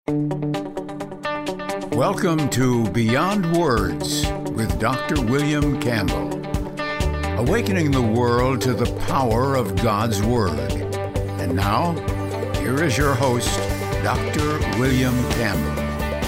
Welcome to Beyond Words with Dr. William Campbell. Awakening the world to the power of God's Word. And now, here is your host, Dr. William Campbell.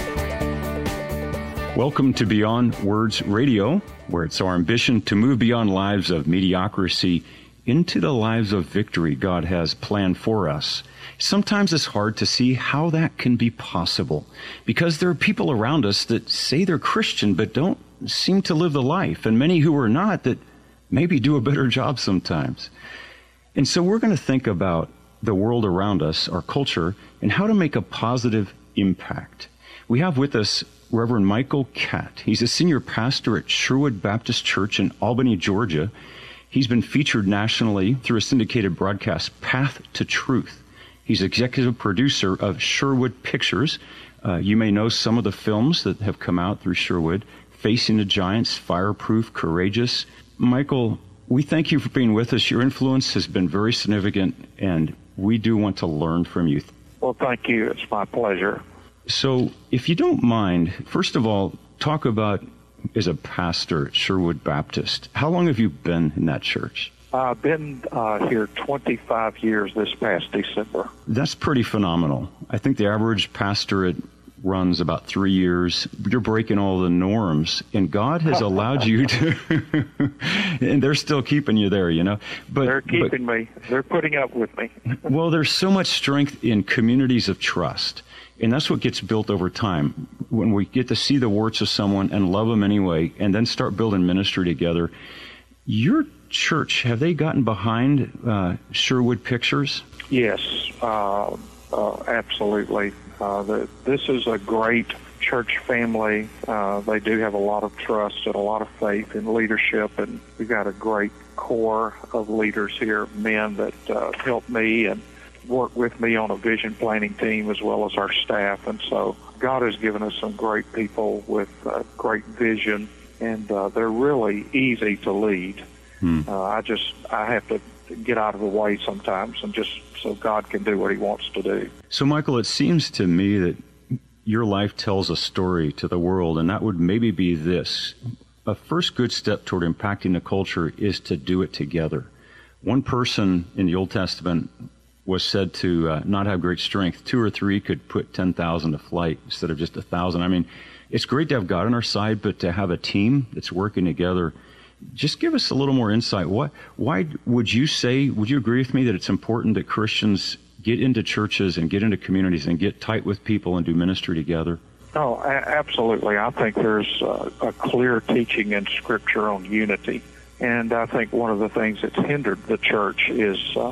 Welcome to Beyond Words Radio, where it's our ambition to move beyond lives of mediocrity into the lives of victory God has planned for us. Sometimes it's hard to see how that can be possible because there are people around us that say they're Christian but don't seem to live the life, and many who are not that maybe do a better job sometimes. And so we're going to think about the world around us, our culture, and how to make a positive impact. We have with us Reverend Michael Catt. He's a senior pastor at Sherwood Baptist Church in Albany, Georgia. He's been featured nationally through a syndicated broadcast, Path to Truth. He's executive producer of Sherwood Pictures. You may know some of the films that have come out through Sherwood: Facing the Giants, Fireproof, Courageous. Michael, we thank you for being with us. Your influence has been very significant, and we do want to learn from you. Well, thank you. It's my pleasure. So, if you don't mind, first of all, talk about, as a pastor at Sherwood Baptist, how long have you been in that church? I've been here 25 years this past December. That's pretty phenomenal. I think the average pastorate runs about 3 years. You're breaking all the norms, and God has allowed you to, and they're still keeping you there, you know. But they're keeping me. They're putting up with me. Well, there's so much strength in communities of trust, and that's what gets built over time. When we get to see the warts of someone and love them anyway, and then start building ministry together. Your church, have they gotten behind Sherwood Pictures? Yes, absolutely. This is a great church family. They do have a lot of trust and a lot of faith in leadership, and we've got a great core of leaders here, men that help me and work with me on a vision planning team as well as our staff. And so God has given us some great people with great vision, and they're really easy to lead. I have to get out of the way sometimes, and just so God can do what He wants to do. So, Michael, it seems to me that your life tells a story to the world, and that would maybe be this. A first good step toward impacting the culture is to do it together. One person in the Old Testament was said to not have great strength. 2 or 3 could put 10,000 to flight instead of just 1,000. I mean, it's great to have God on our side, but to have a team that's working together. Just give us a little more insight. Why would you agree with me that it's important that Christians get into churches and get into communities and get tight with people and do ministry together? Oh, absolutely. I think there's a clear teaching in Scripture on unity. And I think one of the things that's hindered the church is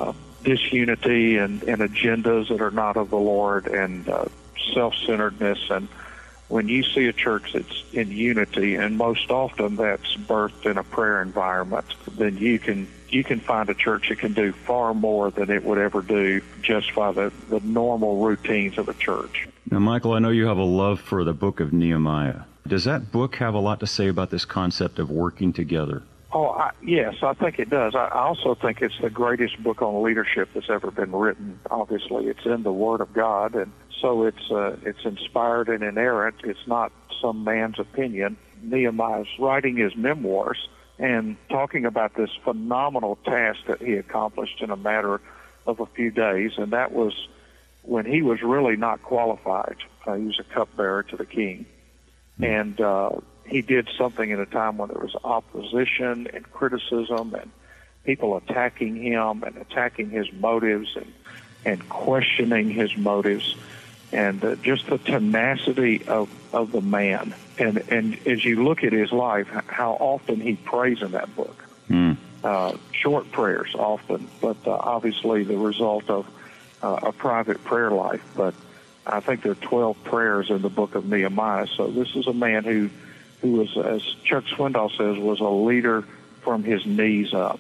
disunity and agendas that are not of the Lord, and self-centeredness. And when you see a church that's in unity, and most often that's birthed in a prayer environment, then you can find a church that can do far more than it would ever do just by the normal routines of a church. Now, Michael, I know you have a love for the book of Nehemiah. Does that book have a lot to say about this concept of working together? Oh, yes, I think it does. I also think it's the greatest book on leadership that's ever been written. Obviously, it's in the Word of God, and so it's inspired and inerrant. It's not some man's opinion. Nehemiah's writing his memoirs and talking about this phenomenal task that he accomplished in a matter of a few days, and that was when he was really not qualified. He was a cupbearer to the king, and he did something at a time when there was opposition and criticism and people attacking him and attacking his motives and questioning his motives, and just the tenacity of the man. And as you look at his life, how often he prays in that book. Short prayers often, but obviously the result of a private prayer life. But I think there are 12 prayers in the book of Nehemiah. So this is a man who was, as Chuck Swindoll says, was a leader from his knees up.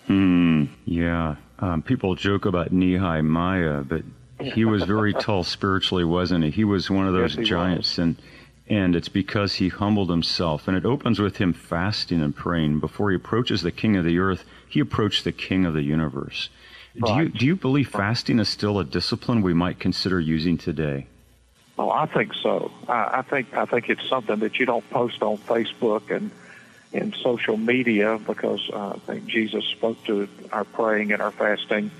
Yeah. People joke about Nehemiah, but he was very tall spiritually, wasn't he? He was one of those giants, and it's because he humbled himself. And it opens with him fasting and praying. Before he approaches the king of the earth, he approached the king of the universe. Right. Do you believe fasting is still a discipline we might consider using today? Oh, I think so. I think it's something that you don't post on Facebook and in social media, because I think Jesus spoke to our praying and our fasting,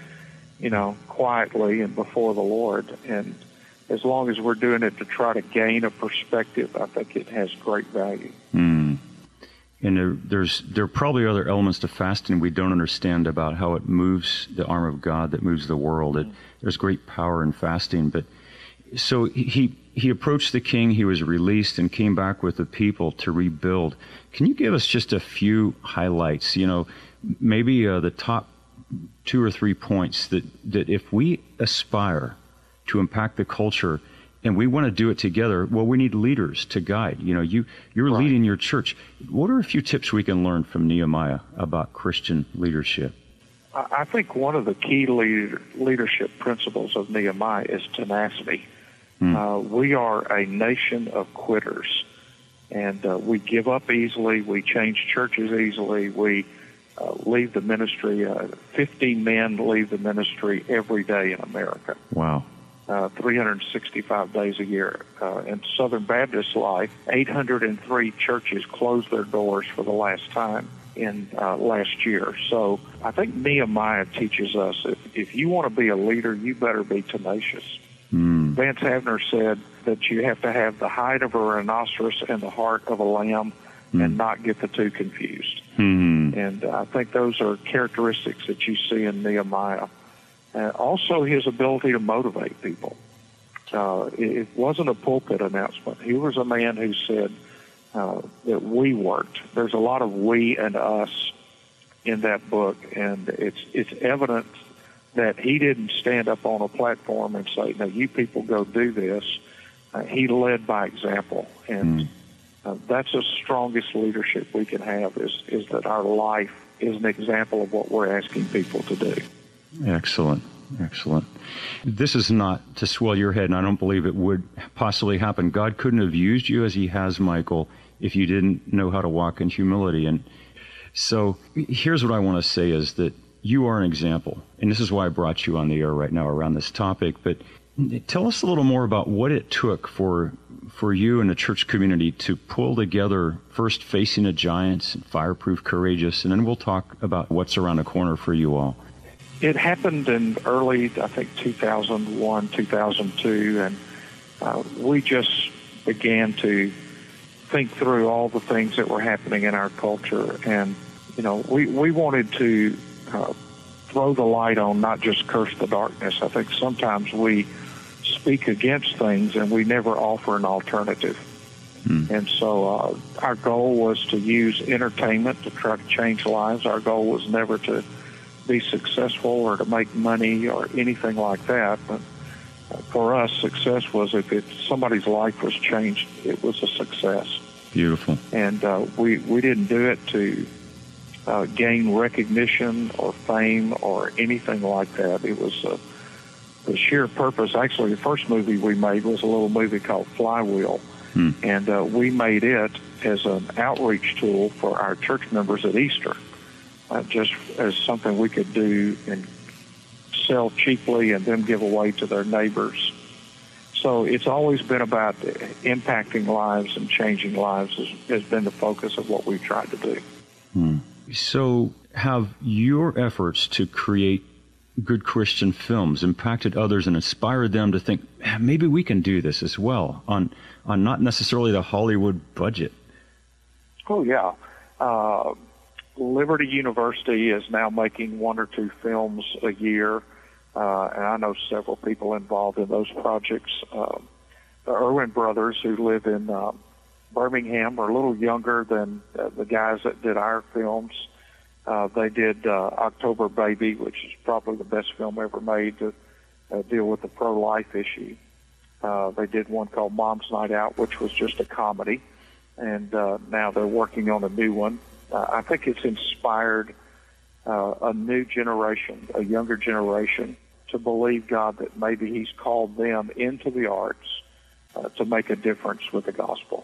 quietly and before the Lord. And as long as we're doing it to try to gain a perspective, I think it has great value. And there are probably other elements to fasting we don't understand about how it moves the arm of God that moves the world. There's great power in fasting. But so he approached the king, he was released, and came back with the people to rebuild. Can you give us just a few highlights, maybe the top 2 or 3 points that if we aspire to impact the culture and we want to do it together, well, we need leaders to guide. You're right. Leading your church. What are a few tips we can learn from Nehemiah about Christian leadership? I think one of the key leadership principles of Nehemiah is tenacity. We are a nation of quitters, and we give up easily. We change churches easily. We leave the ministry. 15 men leave the ministry every day in America. Wow. 365 days a year. In Southern Baptist life, 803 churches closed their doors for the last time in last year. So I think Nehemiah teaches us if you want to be a leader, you better be tenacious. Vance Havner said that you have to have the height of a rhinoceros and the heart of a lamb and not get the two confused. And I think those are characteristics that you see in Nehemiah. Also, his ability to motivate people. It wasn't a pulpit announcement. He was a man who said that we worked. There's a lot of we and us in that book, and it's evident that he didn't stand up on a platform and say, "Now, you people go do this." He led by example, and that's the strongest leadership we can have is that our life is an example of what we're asking people to do. Excellent. This is not to swell your head, and I don't believe it would possibly happen. God couldn't have used you as he has, Michael, if you didn't know how to walk in humility. And so here's what I want to say is that you are an example, and this is why I brought you on the air right now around this topic. But tell us a little more about what it took for you and the church community to pull together, first facing the giants, and fireproof, courageous, and then we'll talk about what's around the corner for you all. It happened in early, I think, 2001, 2002, and we just began to think through all the things that were happening in our culture. And, we wanted to throw the light on, not just curse the darkness. I think sometimes we speak against things and we never offer an alternative. And so our goal was to use entertainment to try to change lives. Our goal was never to be successful or to make money or anything like that. But for us, success was if somebody's life was changed, it was a success. Beautiful. And we didn't do it to gain recognition or fame or anything like that. It was the sheer purpose. Actually, the first movie we made was a little movie called Flywheel. And we made it as an outreach tool for our church members at Easter. Just as something we could do and sell cheaply and then give away to their neighbors. So it's always been about impacting lives and changing lives has been the focus of what we've tried to do. So have your efforts to create good Christian films impacted others and inspired them to think, maybe we can do this as well on not necessarily the Hollywood budget? Oh, yeah. Liberty University is now making 1 or 2 films a year, and I know several people involved in those projects. The Irwin brothers, who live in Birmingham, are a little younger than the guys that did our films. They did October Baby, which is probably the best film ever made to deal with the pro-life issue. They did one called Mom's Night Out, which was just a comedy, and now they're working on a new one. I think it's inspired a new generation, a younger generation, to believe God that maybe he's called them into the arts to make a difference with the gospel.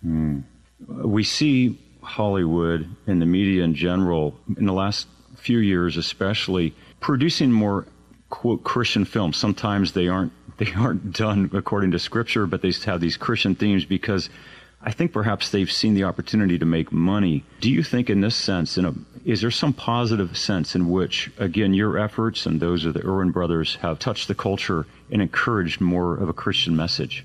We see Hollywood and the media in general, in the last few years especially, producing more quote Christian films. Sometimes they aren't done according to Scripture, but they have these Christian themes because I think perhaps they've seen the opportunity to make money. Do you think in this sense, is there some positive sense in which, again, your efforts and those of the Irwin brothers have touched the culture and encouraged more of a Christian message?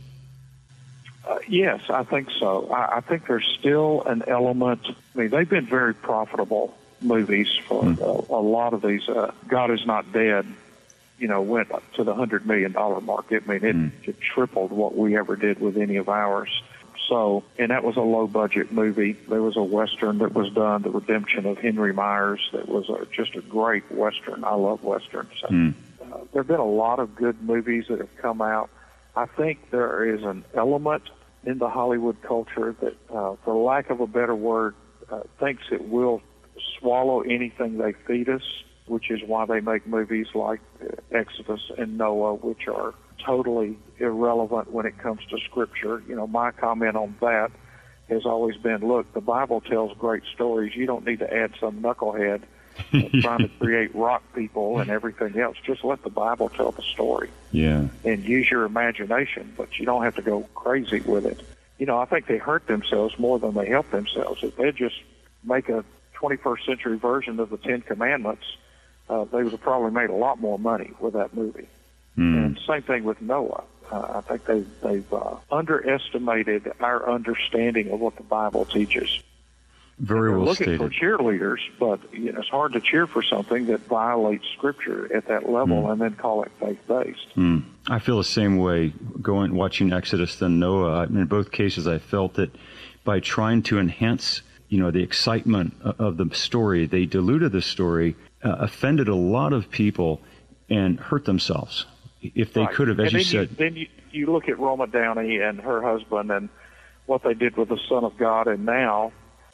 Yes, I think so. I think there's still an element. I mean, they've been very profitable movies for a lot of these. God Is Not Dead, went up to the $100 million mark. I mean, it tripled what we ever did with any of ours. So, and that was a low-budget movie. There was a Western that was done, The Redemption of Henry Myers, that was just a great Western. I love Westerns. So, there have been a lot of good movies that have come out. I think there is an element in the Hollywood culture that, for lack of a better word, thinks it will swallow anything they feed us, which is why they make movies like Exodus and Noah, which are totally irrelevant when it comes to Scripture. My comment on that has always been, look, the Bible tells great stories. You don't need to add some knucklehead trying to create rock people and everything else. Just let the Bible tell the story. Yeah. And use your imagination, but you don't have to go crazy with it. I think they hurt themselves more than they help themselves. If they just make a 21st century version of the Ten Commandments, they would have probably made a lot more money with that movie. And same thing with Noah. I think they've underestimated our understanding of what the Bible teaches. Very well stated. Looking for cheerleaders, but it's hard to cheer for something that violates Scripture at that level and then call it faith-based. I feel the same way watching Exodus than Noah. In both cases, I felt that by trying to enhance, the excitement of the story, they diluted the story, offended a lot of people, and hurt themselves. If they could have, as you said. Then you look at Roma Downey and her husband and what they did with the Son of God, and now,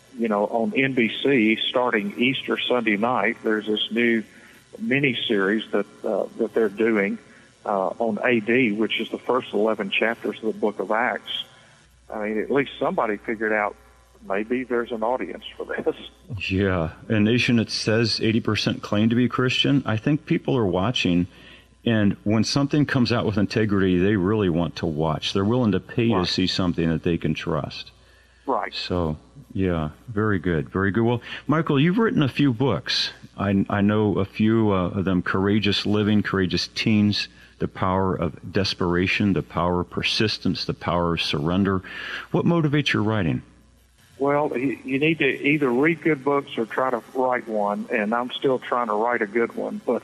on NBC, starting Easter Sunday night, there's this new mini-series that they're doing on AD, which is the first 11 chapters of the book of Acts. I mean, at least somebody figured out maybe there's an audience for this. Yeah. A nation that says 80% claim to be Christian, I think people are watching. And when something comes out with integrity, they really want to watch. They're willing to pay to see something that they can trust. Right. So, yeah, very good, very good. Well, Michael, you've written a few books. I know a few of them: Courageous Living, Courageous Teens, The Power of Desperation, The Power of Persistence, The Power of Surrender. What motivates your writing? Well, you need to either read good books or try to write one, and I'm still trying to write a good one. But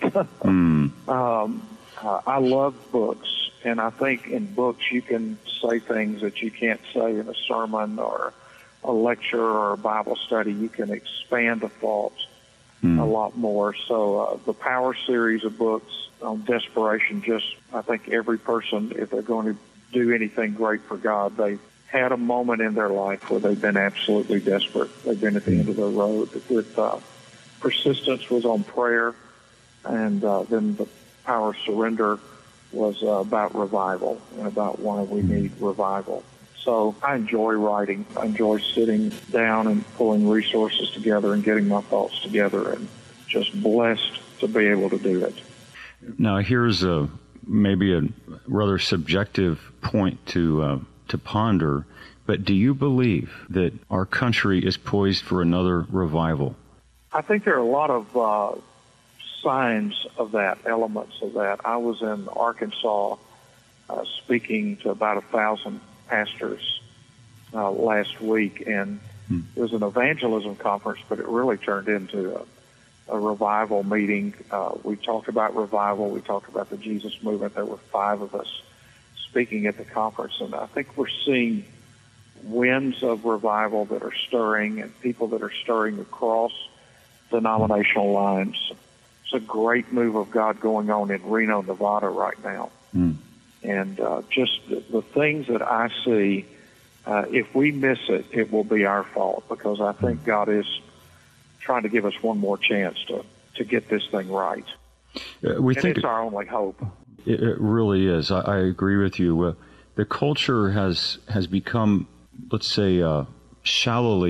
I love books, and I think in books you can say things that you can't say in a sermon or a lecture or a Bible study. You can expand the thought a lot more. So the Power series of books on desperation, I think every person, if they're going to do anything great for God, they had a moment in their life where they've been absolutely desperate. They've been at the end of their road. With Persistence was on prayer, and then the Power of Surrender was about revival and about why we need revival. So I enjoy writing. I enjoy sitting down and pulling resources together and getting my thoughts together, and just blessed to be able to do it. Now, here's maybe a rather subjective point to ponder, but do you believe that our country is poised for another revival? I think there are a lot of signs of that, elements of that. I was in Arkansas speaking to about 1,000 pastors last week, and it was an evangelism conference, but it really turned into a revival meeting. We talked about revival. We talked about the Jesus movement. There were 5 of us speaking at the conference, and I think we're seeing winds of revival that are stirring, and people that are stirring across denominational lines. It's a great move of God going on in Reno, Nevada right now. And just the things that I see, if we miss it, it will be our fault, because I think God is trying to give us one more chance to get this thing right. It's our only hope. It really is. I agree with you. The culture has become, let's say, shallowly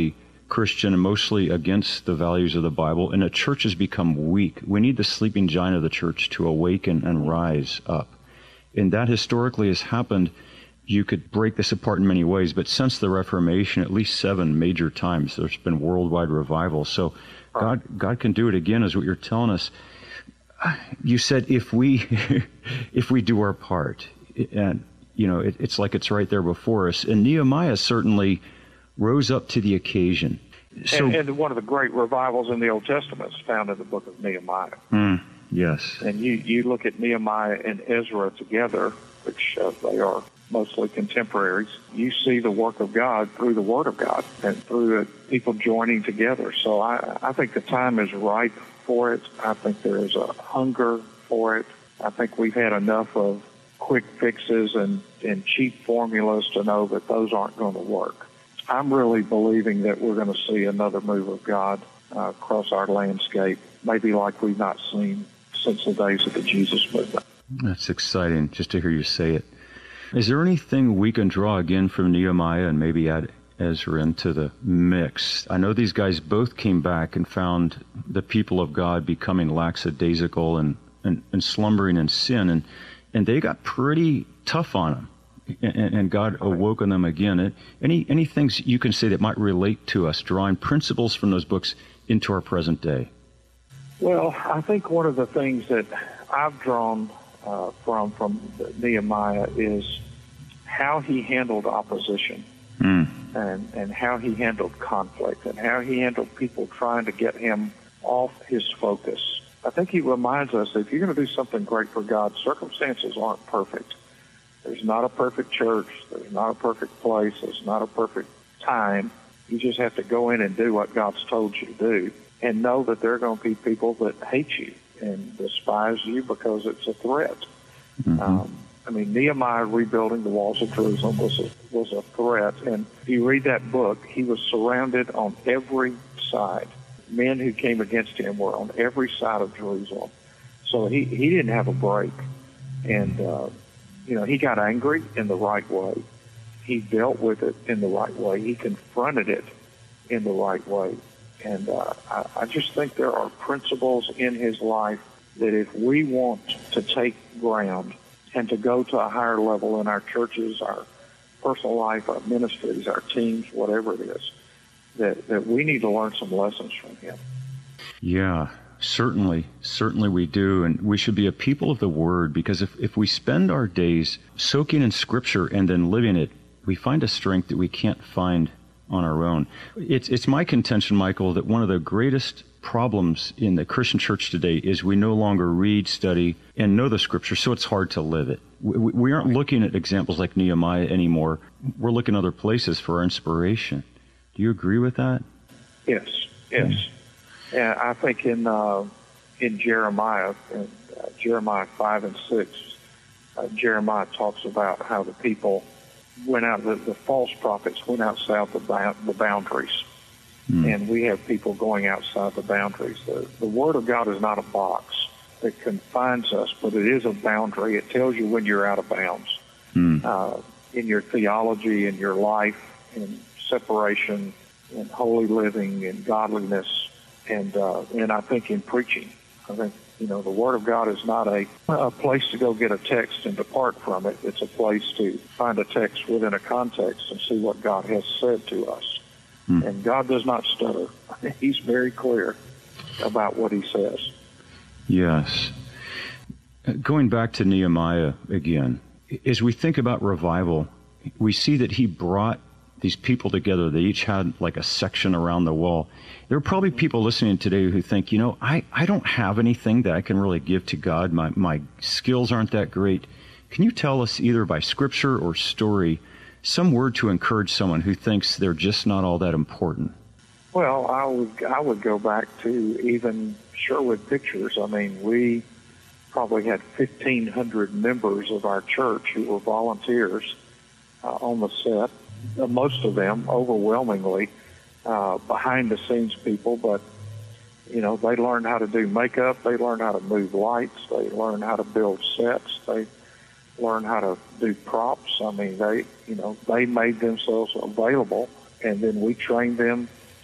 Christian and mostly against the values of the Bible, and the church has become weak. We need the sleeping giant of the church to awaken and rise up. And that historically has happened. You could break this apart in many ways, but since the Reformation, at least 7 major times, there's been worldwide revival. So God can do it again, is what you're telling us. You said if we do our part, and it's like it's right there before us. And Nehemiah certainly rose up to the occasion. So, and one of the great revivals in the Old Testament is found in the book of Nehemiah. Yes. And you look at Nehemiah and Ezra together, which they are mostly contemporaries. You see the work of God through the Word of God and through people joining together. So I think the time is ripe for it. I think there is a hunger for it. I think we've had enough of quick fixes and cheap formulas to know that those aren't going to work. I'm really believing that we're going to see another move of God across our landscape, maybe like we've not seen since the days of the Jesus movement. That's exciting just to hear you say it. Is there anything we can draw again from Nehemiah and maybe add Ezra into the mix? I know these guys both came back and found the people of God becoming lackadaisical and slumbering in sin, and they got pretty tough on them, and God awoke on them again. Any things you can say that might relate to us, drawing principles from those books into our present day? Well, I think one of the things that I've drawn from Nehemiah is how he handled opposition and how he handled conflict and how he handled people trying to get him off his focus. I think he reminds us that if you're going to do something great for God, circumstances aren't perfect. There's not a perfect church. There's not a perfect place. There's not a perfect time. You just have to go in and do what God's told you to do and know that there are going to be people that hate you and despise you because it's a threat. Nehemiah rebuilding the walls of Jerusalem was a threat. And if you read that book, he was surrounded on every side. Men who came against him were on every side of Jerusalem. So he didn't have a break. And, he got angry in the right way. He dealt with it in the right way. He confronted it in the right way. And I just think there are principles in his life that if we want to take ground and to go to a higher level in our churches, our personal life, our ministries, our teams, whatever it is, that we need to learn some lessons from him. Yeah, certainly we do. And we should be a people of the Word, because if we spend our days soaking in Scripture and then living it, we find a strength that we can't find on our own. It's my contention, Michael, that one of the greatest problems in the Christian church today is we no longer read, study, and know the Scripture, so it's hard to live it. We aren't looking at examples like Nehemiah anymore. We're looking other places for our inspiration. Do you agree with that? Yes. And I think in Jeremiah, Jeremiah 5 and 6, Jeremiah talks about how the people went out, the false prophets went outside the boundaries. And we have people going outside the boundaries. The Word of God is not a box that confines us, but it is a boundary. It tells you when you're out of bounds in your theology, in your life, in separation, in holy living, in godliness, and I think in preaching. I think, the Word of God is not a place to go get a text and depart from it. It's a place to find a text within a context and see what God has said to us. And God does not stutter. He's very clear about what he says. Yes. Going back to Nehemiah again, as we think about revival, we see that he brought these people together. They each had like a section around the wall. There are probably people listening today who think, I don't have anything that I can really give to God. My skills aren't that great. Can you tell us, either by Scripture or story, some word to encourage someone who thinks they're just not all that important? Well, I would go back to even Sherwood Pictures. We probably had 1,500 members of our church who were volunteers on the set. Most of them, overwhelmingly, behind-the-scenes people, but, they learned how to do makeup, they learned how to move lights, they learned how to build sets, they learned how to do props. They made themselves available, and then we trained them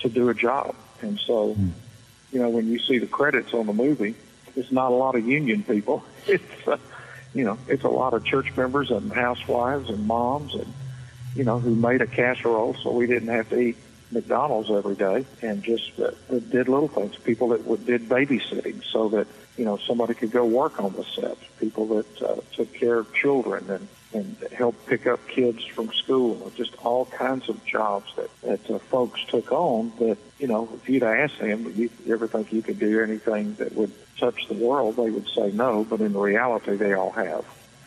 to do a job. And so, you know, when you see the credits on the movie, it's not a lot of union people. It's, you know, it's a lot of church members and housewives and moms and, you know, who made a casserole so we didn't have to eat McDonald's every day, and just did little things. People that did babysitting so that, you know, somebody could go work on the set. People that took care of children and helped pick up kids from school. Just all kinds of jobs that folks took on that, you know, if you'd asked them, you ever think you could do anything that would touch the world, they would say no, but in reality they all have.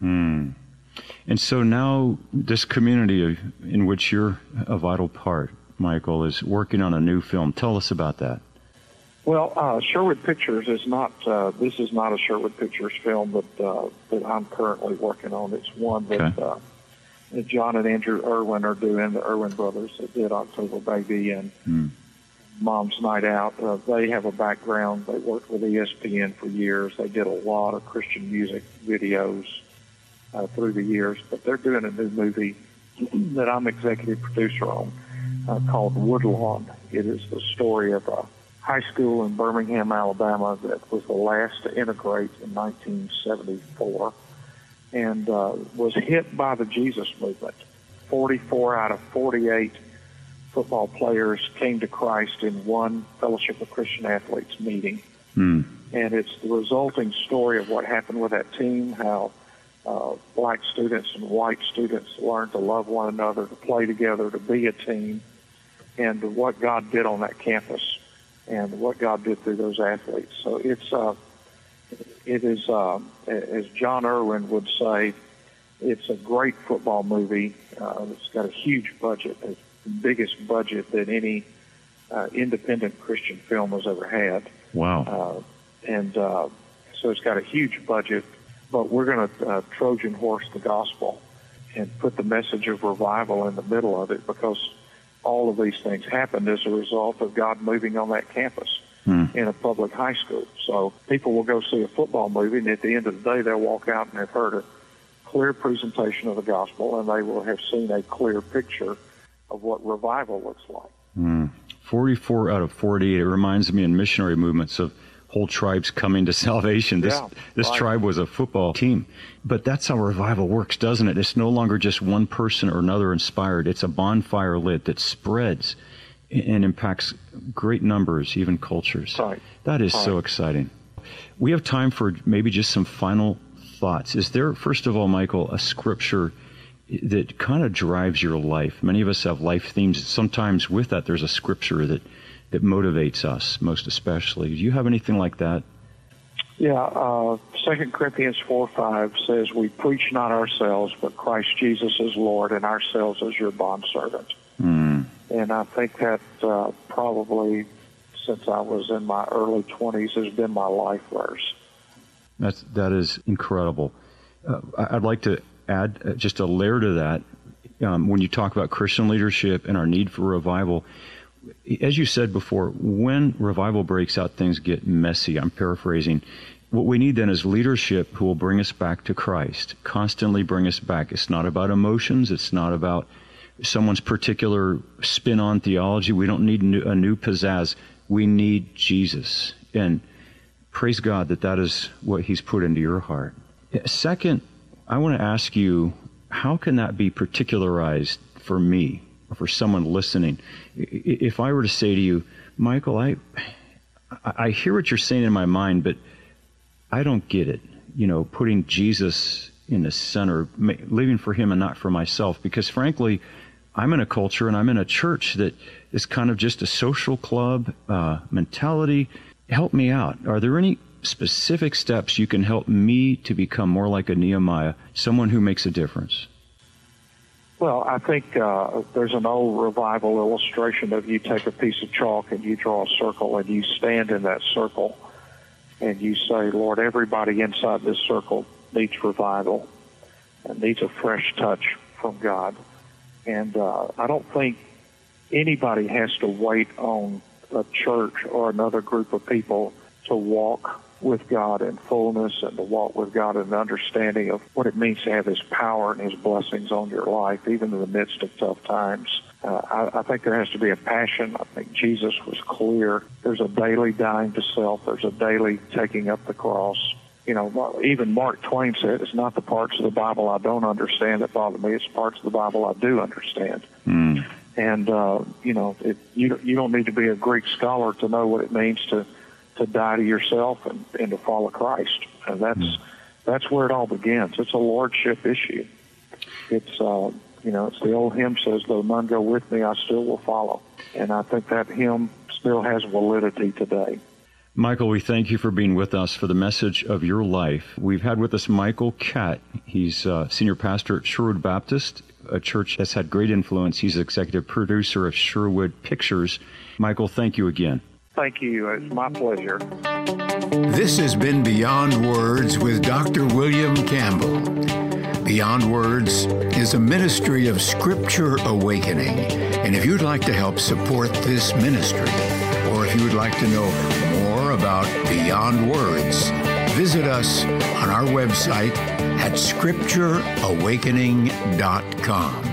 And so now this community in which you're a vital part, Michael, is working on a new film. Tell us about that. Well, Sherwood Pictures is not, this is not a Sherwood Pictures film that I'm currently working on. It's one that John and Andrew Irwin are doing, the Irwin brothers that did October Baby and Mom's Night Out. They have a background. They worked with ESPN for years. They did a lot of Christian music videos through the years, but they're doing a new movie that I'm executive producer on called Woodlawn. It is the story of a high school in Birmingham, Alabama that was the last to integrate in 1974 and was hit by the Jesus movement. 44 out of 48 football players came to Christ in one Fellowship of Christian Athletes meeting. And it's the resulting story of what happened with that team, how black students and white students learned to love one another, to play together, to be a team, and what God did on that campus and what God did through those athletes. So it is, as John Irwin would say, it's a great football movie. It's got a huge budget, the biggest budget that any independent Christian film has ever had. Wow. So it's got a huge budget, but we're going to Trojan horse the gospel and put the message of revival in the middle of it, because all of these things happened as a result of God moving on that campus in a public high school. So people will go see a football movie, and at the end of the day, they'll walk out and have heard a clear presentation of the gospel, and they will have seen a clear picture of what revival looks like. 44 out of 48. It reminds me in missionary movements of whole tribes coming to salvation. This tribe was a football team. But that's how revival works, doesn't it? It's no longer just one person or another inspired. It's a bonfire lit that spreads and impacts great numbers, even cultures. Right. That is so exciting. We have time for maybe just some final thoughts. Is there, first of all, Michael, a scripture that kind of drives your life? Many of us have life themes. Sometimes with that, there's a scripture that motivates us, most especially. Do you have anything like that? Yeah, 2 Corinthians 4:5 says, "We preach not ourselves, but Christ Jesus is Lord, and ourselves as your bondservant." And I think that probably, since I was in my early 20s, has been my life verse. That is incredible. I'd like to add just a layer to that. When you talk about Christian leadership and our need for revival, as you said before, when revival breaks out, things get messy. I'm paraphrasing. What we need then is leadership who will bring us back to Christ, constantly bring us back. It's not about emotions. It's not about someone's particular spin on theology. We don't need a new pizzazz. We need Jesus. And praise God that is what He's put into your heart. Second, I want to ask you, how can that be particularized for me or for someone listening? If I were to say to you, Michael, I hear what you're saying in my mind, but I don't get it. You know, putting Jesus in the center, living for Him and not for myself. Because frankly, I'm in a culture and I'm in a church that is kind of just a social club mentality. Help me out. Are there any specific steps you can help me to become more like a Nehemiah, someone who makes a difference? Well, I think there's an old revival illustration of you take a piece of chalk and you draw a circle and you stand in that circle and you say, Lord, everybody inside this circle needs revival and needs a fresh touch from God. And I don't think anybody has to wait on a church or another group of people to walk with God in fullness and to walk with God in the understanding of what it means to have His power and His blessings on your life, even in the midst of tough times. I think there has to be a passion. I think Jesus was clear. There's a daily dying to self. There's a daily taking up the cross. You know, even Mark Twain said, it's not the parts of the Bible I don't understand that bother me. It's parts of the Bible I do understand. And, you know, you don't need to be a Greek scholar to know what it means to die to yourself and to follow Christ. And that's where it all begins. It's a lordship issue. It's, you know, it's the old hymn says, though none go with me, I still will follow. And I think that hymn still has validity today. Michael, we thank you for being with us for the message of your life. We've had with us Michael Catt. He's senior pastor at Sherwood Baptist, a church that's had great influence. He's executive producer of Sherwood Pictures. Michael, thank you again. Thank you. It's my pleasure. This has been Beyond Words with Dr. William Campbell. Beyond Words is a ministry of Scripture Awakening. And if you'd like to help support this ministry, or if you would like to know more about Beyond Words, visit us on our website at scriptureawakening.com.